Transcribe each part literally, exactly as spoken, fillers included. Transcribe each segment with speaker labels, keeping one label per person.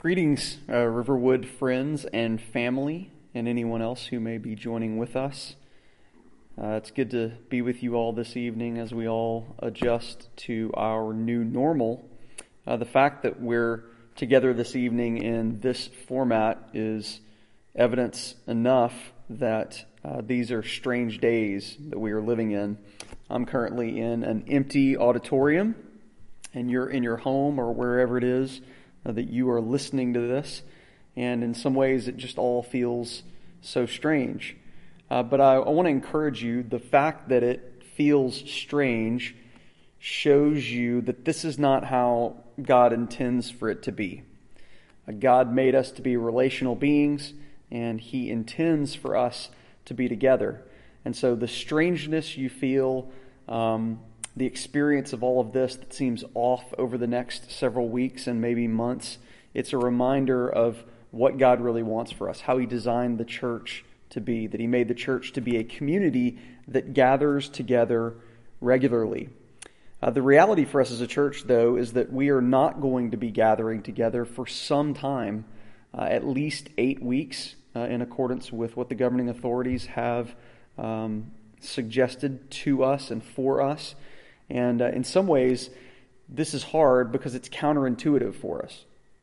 Speaker 1: Greetings, uh, Riverwood friends and family, and anyone else who may be joining with us. Uh, it's good to be with you all this evening as we all adjust to our new normal. Uh, the fact that we're together this evening in this format is evidence enough that uh, these are strange days that we are living in. I'm currently in an empty auditorium, and you're in your home or wherever it is uh, that you are listening to this, and in some ways it just all feels so strange. Uh, but I, I want to encourage you, the fact that it feels strange shows you that this is not how God intends for it to be. Uh, God made us to be relational beings, and He intends for us to be together. And so the strangeness you feel, um, the experience of all of this that seems off over the next several weeks and maybe months, it's a reminder of what God really wants for us, how He designed the church to be, that He made the church to be a community that gathers together regularly. Uh, the reality for us as a church, though, is that we are not going to be gathering together for some time, uh, at least eight weeks, uh, in accordance with what the governing authorities have um, suggested to us and for us. And uh, in some ways, this is hard because it's counterintuitive for us.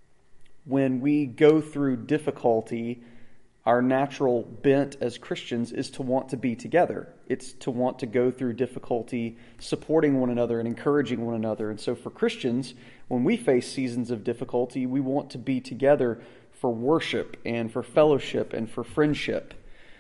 Speaker 1: When we go through difficulty, our natural bent as Christians is to want to be together. It's to want to go through difficulty, supporting one another and encouraging one another. And so for Christians, when we face seasons of difficulty, we want to be together for worship and for fellowship and for friendship.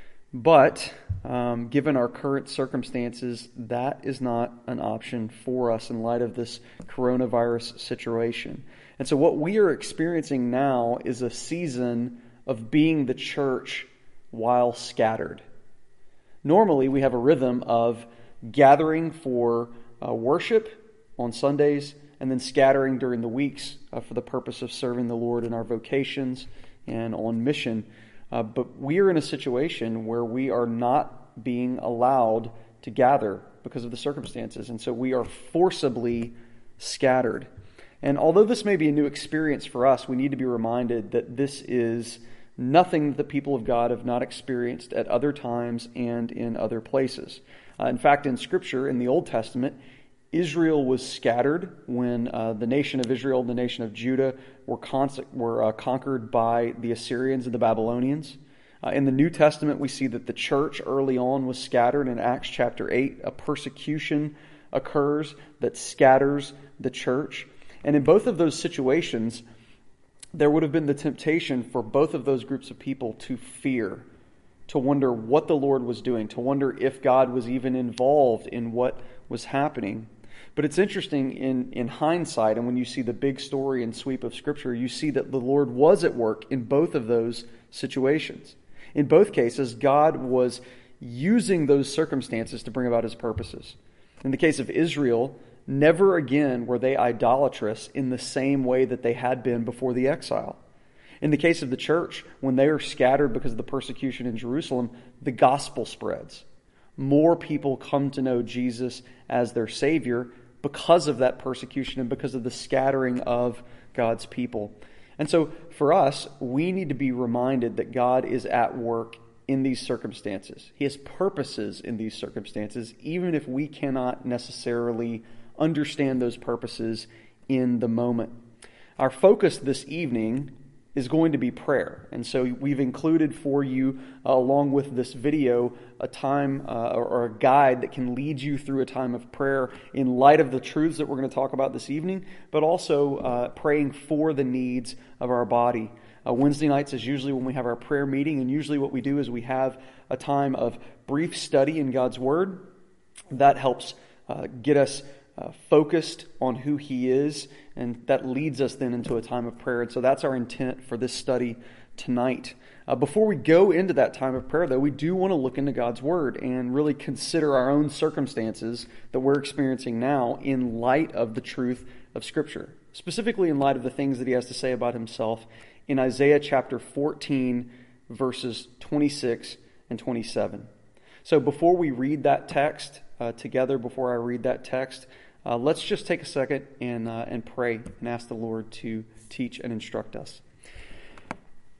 Speaker 1: But um, given our current circumstances, that is not an option for us in light of this coronavirus situation. And so what we are experiencing now is a season of being the church while scattered. Normally, we have a rhythm of gathering for uh, worship on Sundays and then scattering during the weeks uh, for the purpose of serving the Lord in our vocations and on mission. Uh, but we are in a situation where we are not being allowed to gather because of the circumstances. And so we are forcibly scattered. And although this may be a new experience for us, we need to be reminded that this is nothing that the people of God have not experienced at other times and in other places. Uh, in fact, in Scripture, in the Old Testament, Israel was scattered when uh, the nation of Israel and the nation of Judah were, con- were uh, conquered by the Assyrians and the Babylonians. Uh, in the New Testament, we see that the church early on was scattered. In Acts chapter eight, a persecution occurs that scatters the church. And in both of those situations, there would have been the temptation for both of those groups of people to fear, to wonder what the Lord was doing, to wonder if God was even involved in what was happening. But it's interesting in, in hindsight, and when you see the big story and sweep of Scripture, you see that the Lord was at work in both of those situations. In both cases, God was using those circumstances to bring about His purposes. In the case of Israel, never again were they idolatrous in the same way that they had been before the exile. In the case of the church, when they are scattered because of the persecution in Jerusalem, the gospel spreads. More people come to know Jesus as their Savior because of that persecution and because of the scattering of God's people. And so for us, we need to be reminded that God is at work in these circumstances. He has purposes in these circumstances, even if we cannot necessarily understand those purposes in the moment. Our focus this evening is going to be prayer. And so we've included for you, uh, along with this video, a time uh, or, or a guide that can lead you through a time of prayer in light of the truths that we're going to talk about this evening, but also uh, praying for the needs of our body. Uh, Wednesday nights is usually when we have our prayer meeting, and usually what we do is we have a time of brief study in God's Word. That helps uh, get us Uh, focused on who He is, and that leads us then into a time of prayer. And so that's our intent for this study tonight. Uh, before we go into that time of prayer, though, we do want to look into God's Word and really consider our own circumstances that we're experiencing now in light of the truth of Scripture, specifically in light of the things that He has to say about Himself in Isaiah chapter fourteen, verses twenty-six and twenty-seven. So before we read that text uh, together, before I read that text, Uh, let's just take a second and uh, and pray and ask the Lord to teach and instruct us.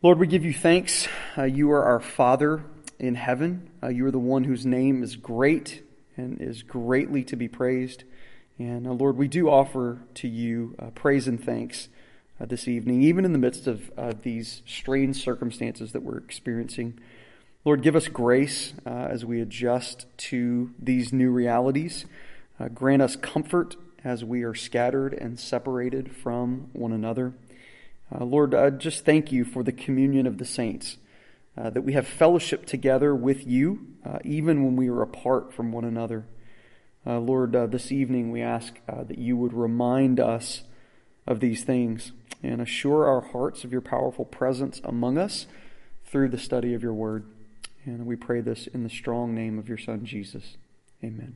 Speaker 1: Lord, we give you thanks. Uh, you are our Father in heaven. Uh, you are the one whose name is great and is greatly to be praised. And uh, Lord, we do offer to you uh, praise and thanks uh, this evening, even in the midst of uh, these strange circumstances that we're experiencing. Lord, give us grace uh, as we adjust to these new realities. Uh, grant us comfort as we are scattered and separated from one another. Uh, Lord, I just thank you for the communion of the saints, uh, that we have fellowship together with you, uh, even when we are apart from one another. Uh, Lord, uh, this evening we ask uh, that you would remind us of these things and assure our hearts of your powerful presence among us through the study of your word. And we pray this in the strong name of your Son, Jesus. Amen.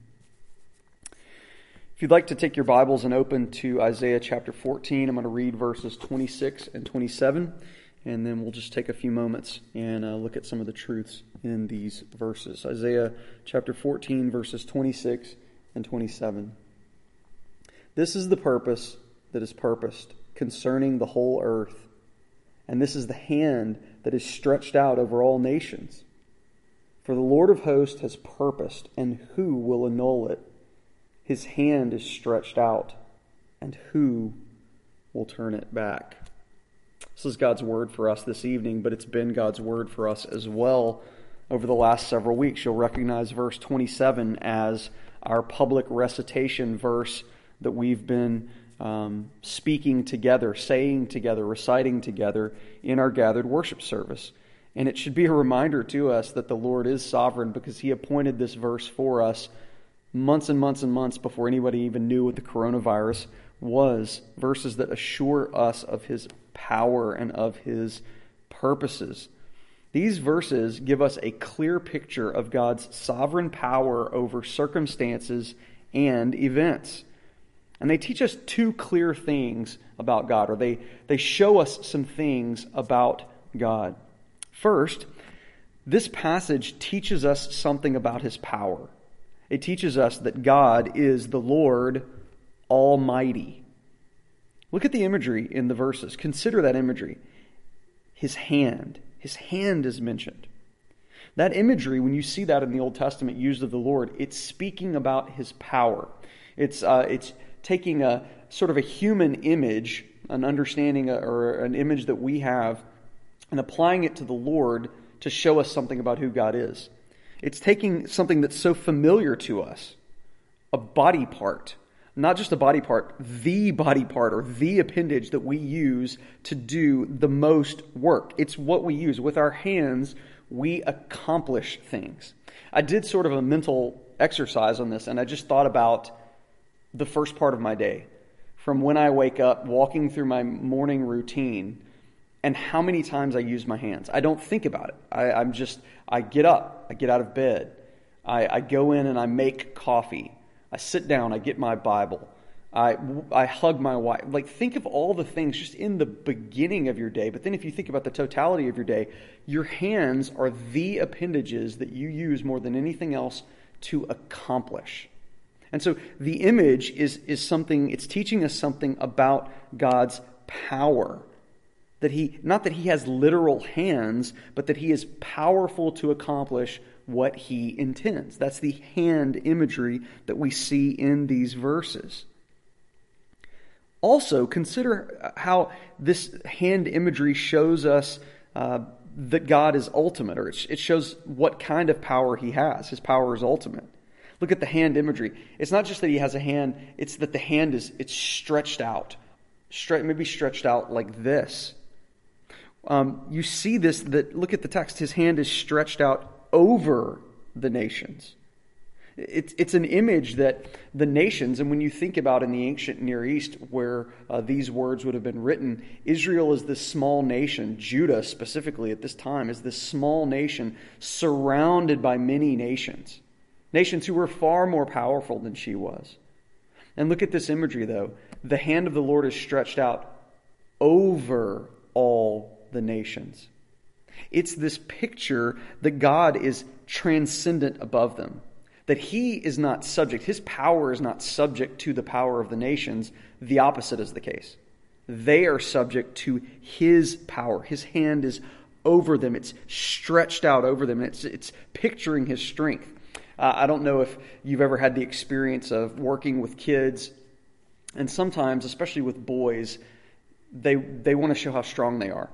Speaker 1: If you'd like to take your Bibles and open to Isaiah chapter fourteen, I'm going to read verses twenty-six and twenty-seven, and then we'll just take a few moments and uh, look at some of the truths in these verses. Isaiah chapter fourteen, verses twenty-six and twenty-seven. This is the purpose that is purposed concerning the whole earth, and this is the hand that is stretched out over all nations. For the Lord of hosts has purposed, and who will annul it? His hand is stretched out, and who will turn it back? This is God's word for us this evening, but it's been God's word for us as well over the last several weeks. You'll recognize verse twenty-seven as our public recitation verse that we've been um, speaking together, saying together, reciting together in our gathered worship service. And it should be a reminder to us that the Lord is sovereign, because he appointed this verse for us months and months and months before anybody even knew what the coronavirus was. Verses that assure us of his power and of his purposes. These verses give us a clear picture of God's sovereign power over circumstances and events. And they teach us two clear things about God, or they, they show us some things about God. First, this passage teaches us something about his power. It teaches us that God is the Lord Almighty. Look at the imagery in the verses. Consider that imagery. His hand. His hand is mentioned. That imagery, when you see that in the Old Testament used of the Lord, it's speaking about his power. It's uh, it's taking a sort of a human image, an understanding or an image that we have, and applying it to the Lord to show us something about who God is. It's taking something that's so familiar to us, a body part, not just a body part, the body part or the appendage that we use to do the most work. It's what we use. With our hands, we accomplish things. I did sort of a mental exercise on this, and I just thought about the first part of my day, from when I wake up, walking through my morning routine, and how many times I use my hands. I don't think about it. I, I'm just, I get up, I get out of bed, I, I go in and I make coffee, I sit down, I get my Bible, I, I hug my wife. Like, think of all the things just in the beginning of your day. But then if you think about the totality of your day, your hands are the appendages that you use more than anything else to accomplish. And so the image is, is something, it's teaching us something about God's power. That he, not that he has literal hands, but that he is powerful to accomplish what he intends. That's the hand imagery that we see in these verses. Also, consider how this hand imagery shows us uh, that God is ultimate, or it shows what kind of power he has. His power is ultimate. Look at the hand imagery. It's not just that he has a hand, it's that the hand is it's stretched out. Stre- maybe stretched out like this. Um, you see this, that look at the text, his hand is stretched out over the nations. It's, it's an image that the nations, and when you think about in the ancient Near East where uh, these words would have been written, Israel is this small nation, Judah specifically at this time is this small nation surrounded by many nations. Nations who were far more powerful than she was. And look at this imagery though. The hand of the Lord is stretched out over all the nations. It's this picture that God is transcendent above them. That he is not subject, his power is not subject to the power of the nations. The opposite is the case. They are subject to his power. His hand is over them. It's stretched out over them. It's, it's picturing his strength. Uh, I don't know if you've ever had the experience of working with kids, and sometimes, especially with boys, they they want to show how strong they are.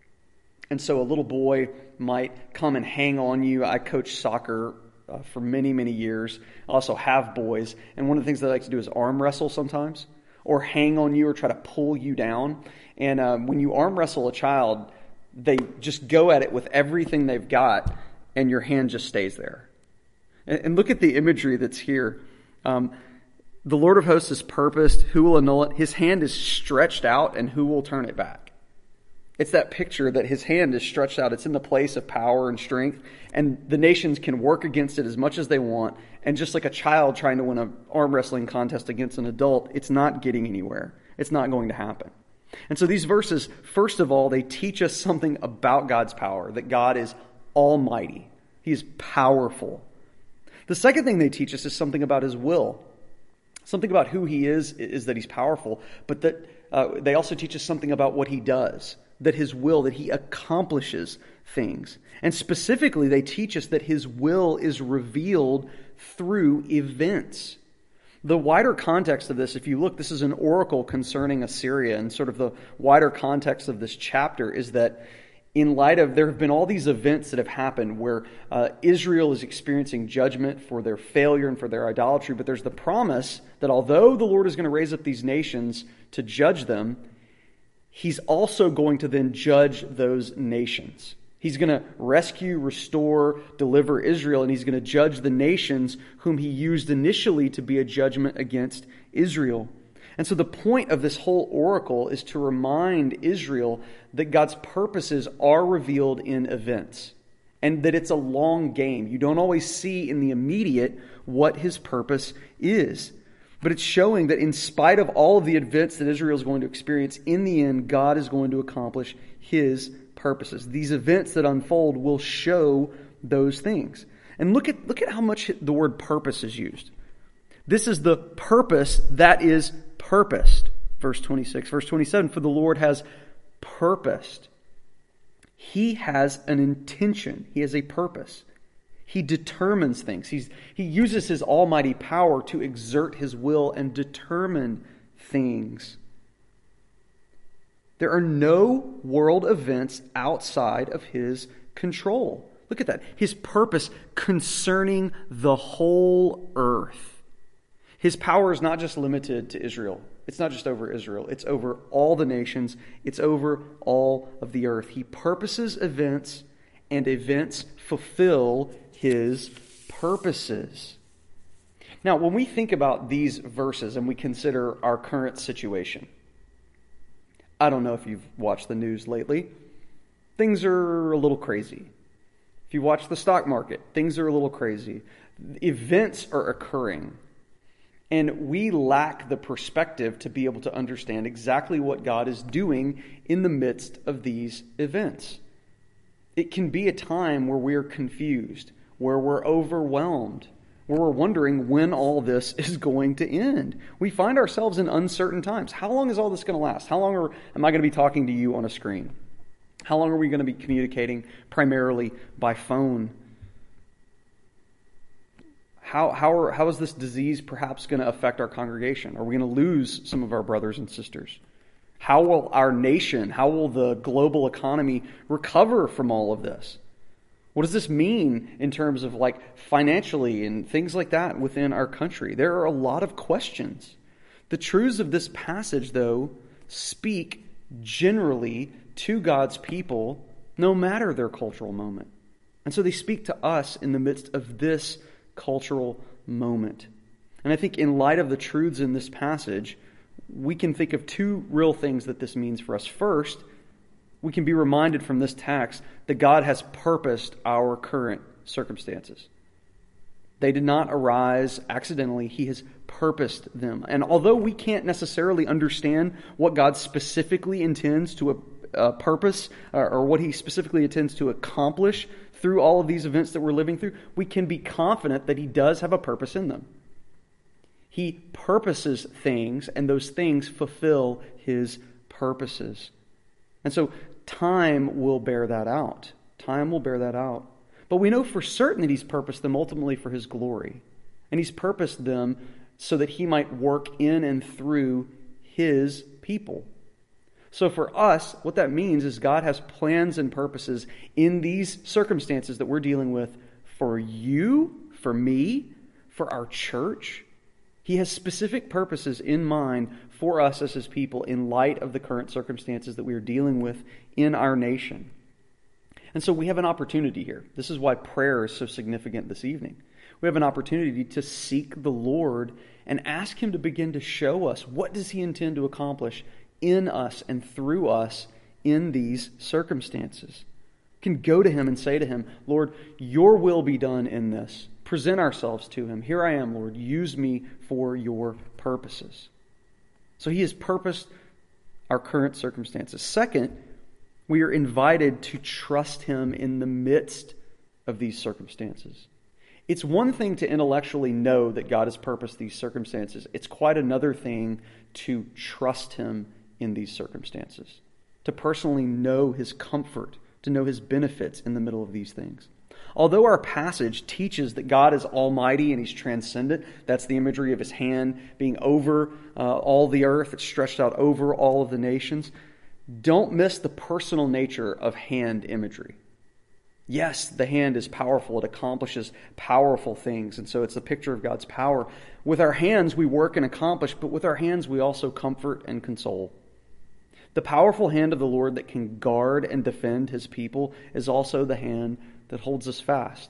Speaker 1: And so a little boy might come and hang on you. I coached soccer uh, for many, many years. I also have boys. And one of the things they like to do is arm wrestle sometimes, or hang on you or try to pull you down. And uh, when you arm wrestle a child, they just go at it with everything they've got, and your hand just stays there. And, and look at the imagery that's here. Um, the Lord of hosts is purposed. Who will annul it? His hand is stretched out, and who will turn it back? It's that picture that his hand is stretched out. It's in the place of power and strength, and the nations can work against it as much as they want. And just like a child trying to win an arm wrestling contest against an adult, it's not getting anywhere. It's not going to happen. And so these verses, first of all, they teach us something about God's power, that God is almighty. He is powerful. The second thing they teach us is something about his will. Something about who he is, is that he's powerful, but that uh, they also teach us something about what he does. That his will, that he accomplishes things. And specifically, they teach us that his will is revealed through events. The wider context of this, if you look, this is an oracle concerning Assyria, and sort of the wider context of this chapter is that in light of, there have been all these events that have happened where uh, Israel is experiencing judgment for their failure and for their idolatry, but there's the promise that although the Lord is going to raise up these nations to judge them, he's also going to then judge those nations. He's going to rescue, restore, deliver Israel, and he's going to judge the nations whom he used initially to be a judgment against Israel. And so the point of this whole oracle is to remind Israel that God's purposes are revealed in events, and that it's a long game. You don't always see in the immediate what his purpose is. But it's showing that in spite of all of the events that Israel is going to experience, in the end, God is going to accomplish his purposes. These events that unfold will show those things. And look at look at how much the word purpose is used. This is the purpose that is purposed. Verse twenty-six. Verse twenty-seven, for the Lord has purposed. He has an intention. He has a purpose. He determines things. He's, he uses his almighty power to exert his will and determine things. There are no world events outside of his control. Look at that. His purpose concerning the whole earth. His power is not just limited to Israel. It's not just over Israel. It's over all the nations. It's over all of the earth. He purposes events, and events fulfill his purposes. Now, when we think about these verses and we consider our current situation, I don't know if you've watched the news lately. Things are a little crazy. If you watch the stock market, things are a little crazy. Events are occurring. And we lack the perspective to be able to understand exactly what God is doing in the midst of these events. It can be a time where we're confused, where we're overwhelmed, where we're wondering when all this is going to end. We find ourselves in uncertain times. How long is all this going to last? How long are, am I going to be talking to you on a screen? How long are we going to be communicating primarily by phone? How, how, are, how is this disease perhaps going to affect our congregation? Are we going to lose some of our brothers and sisters? How will our nation, how will the global economy recover from all of this? What does this mean in terms of like financially and things like that within our country? There are a lot of questions. The truths of this passage, though, speak generally to God's people no matter their cultural moment. And so they speak to us in the midst of this cultural moment. And I think in light of the truths in this passage, we can think of two real things that this means for us. First, we can be reminded from this text that God has purposed our current circumstances. They did not arise accidentally. He has purposed them. And although we can't necessarily understand what God specifically intends to uh, purpose or, or what he specifically intends to accomplish through all of these events that we're living through, we can be confident that he does have a purpose in them. He purposes things, and those things fulfill his purposes. And so time will bear that out. Time will bear that out. But we know for certain that He's purposed them ultimately for His glory. And He's purposed them so that He might work in and through His people. So for us, what that means is God has plans and purposes in these circumstances that we're dealing with for you, for me, for our church. He has specific purposes in mind for us as His people in light of the current circumstances that we are dealing with in our nation. And so we have an opportunity here. This is why prayer is so significant this evening. We have an opportunity to seek the Lord and ask Him to begin to show us what does He intend to accomplish in us and through us in these circumstances. We can go to Him and say to Him, Lord, your will be done in this. Present ourselves to Him. Here I am, Lord. Use me for your purposes. So He has purposed our current circumstances. Second, we are invited to trust Him in the midst of these circumstances. It's one thing to intellectually know that God has purposed these circumstances. It's quite another thing to trust Him in these circumstances, to personally know His comfort, to know His benefits in the middle of these things. Although our passage teaches that God is almighty and He's transcendent, that's the imagery of His hand being over uh, all the earth, it's stretched out over all of the nations, don't miss the personal nature of hand imagery. Yes, the hand is powerful. It accomplishes powerful things. And so it's a picture of God's power. With our hands, we work and accomplish, but with our hands, we also comfort and console. The powerful hand of the Lord that can guard and defend His people is also the hand that holds us fast.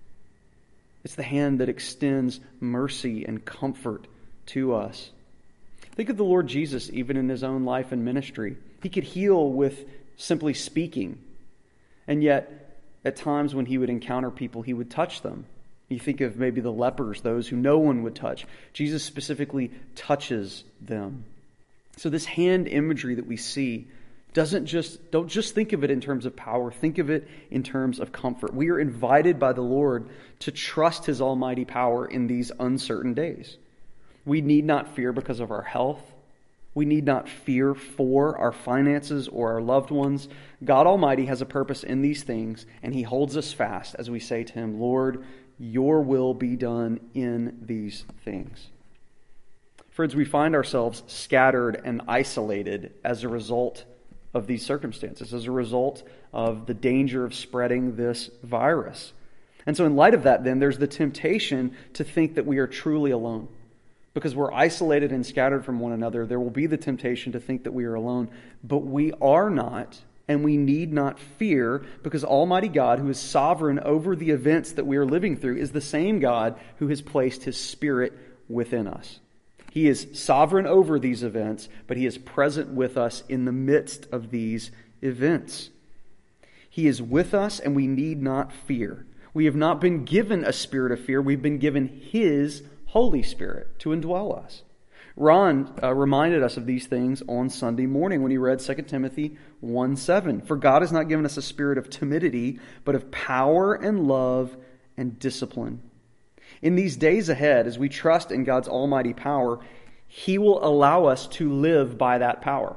Speaker 1: It's the hand that extends mercy and comfort to us. Think of the Lord Jesus even in His own life and ministry. He could heal with simply speaking. And yet, at times when He would encounter people, He would touch them. You think of maybe the lepers, those who no one would touch. Jesus specifically touches them. So this hand imagery that we see doesn't just, don't just think of it in terms of power. Think of it in terms of comfort. We are invited by the Lord to trust His almighty power in these uncertain days. We need not fear because of our health. We need not fear for our finances or our loved ones. God Almighty has a purpose in these things, and He holds us fast as we say to Him, Lord, your will be done in these things. Friends, we find ourselves scattered and isolated as a result of these circumstances, as a result of the danger of spreading this virus. And so in light of that, then, there's the temptation to think that we are truly alone. Because we're isolated and scattered from one another, there will be the temptation to think that we are alone. But we are not, and we need not fear, because Almighty God, who is sovereign over the events that we are living through, is the same God who has placed His Spirit within us. He is sovereign over these events, but He is present with us in the midst of these events. He is with us, and we need not fear. We have not been given a spirit of fear. We've been given His Holy Spirit to indwell us. Ron uh, reminded us of these things on Sunday morning when he read Second Timothy one seven. For God has not given us a spirit of timidity, but of power and love and discipline. In these days ahead, as we trust in God's almighty power, He will allow us to live by that power.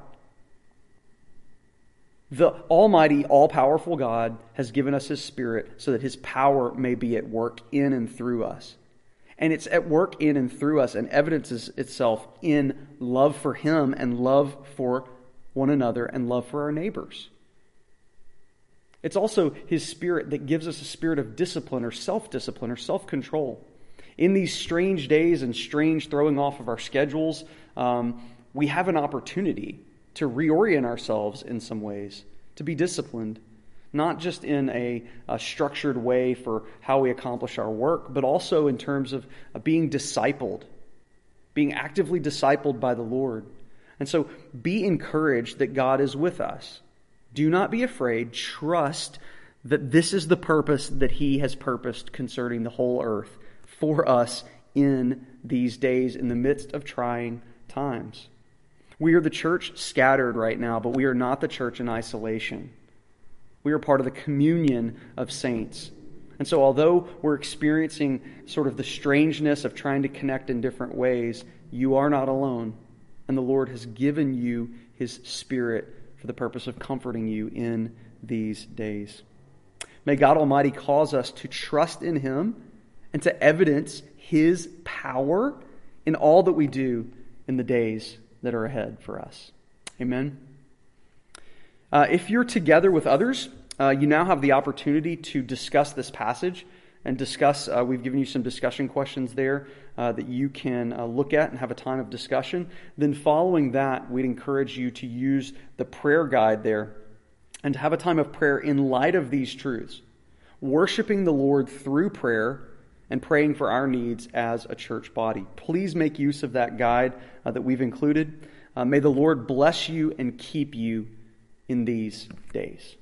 Speaker 1: The almighty, all-powerful God has given us His Spirit so that His power may be at work in and through us. And it's at work in and through us and evidences itself in love for Him and love for one another and love for our neighbors. It's also His Spirit that gives us a spirit of discipline or self-discipline or self-control. In these strange days and strange throwing off of our schedules, um, we have an opportunity to reorient ourselves in some ways, to be disciplined. Not just in a, a structured way for how we accomplish our work, but also in terms of, of being discipled, being actively discipled by the Lord. And so be encouraged that God is with us. Do not be afraid. Trust that this is the purpose that He has purposed concerning the whole earth for us in these days, in the midst of trying times. We are the church scattered right now, but we are not the church in isolation. We are part of the communion of saints. And so although we're experiencing sort of the strangeness of trying to connect in different ways, you are not alone. And the Lord has given you His Spirit for the purpose of comforting you in these days. May God Almighty cause us to trust in Him and to evidence His power in all that we do in the days that are ahead for us. Amen. Uh, if you're together with others, uh, you now have the opportunity to discuss this passage and discuss. Uh, we've given you some discussion questions there uh, that you can uh, look at and have a time of discussion. Then following that, we'd encourage you to use the prayer guide there and to have a time of prayer in light of these truths, worshiping the Lord through prayer and praying for our needs as a church body. Please make use of that guide uh, that we've included. Uh, may the Lord bless you and keep you in these days.